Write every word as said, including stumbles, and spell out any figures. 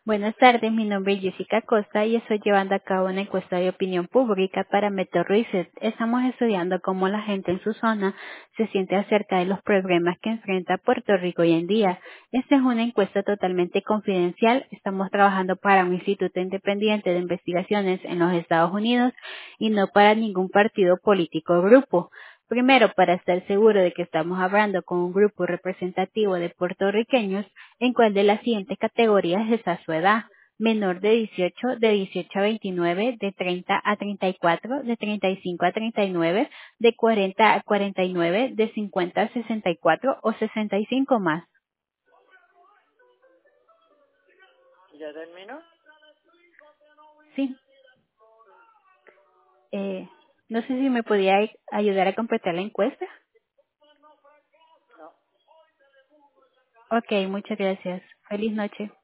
Buenas tardes, mi nombre es Jessica Costa y estoy llevando a cabo una encuesta de opinión pública para Meto Research. Estamos estudiando cómo la gente en su zona se siente acerca de los problemas que enfrenta Puerto Rico hoy en día. Esta es una encuesta totalmente confidencial. Estamos trabajando para un instituto independiente de investigaciones en los Estados Unidos y no para ningún partido político o grupo. Primero, para estar seguro de que estamos hablando con un grupo representativo de puertorriqueños, ¿en cuál de las siguientes categorías está su edad? Menor de dieciocho, de dieciocho a veintinueve, de treinta a treinta y cuatro, de treinta y cinco a treinta y nueve, de cuarenta a cuarenta y nueve, de cincuenta a sesenta y cuatro o sesenta y cinco más. ¿Ya terminó? Sí. Eh, no sé si me podía ayudar a completar la encuesta. No. Ok, muchas gracias. Feliz noche.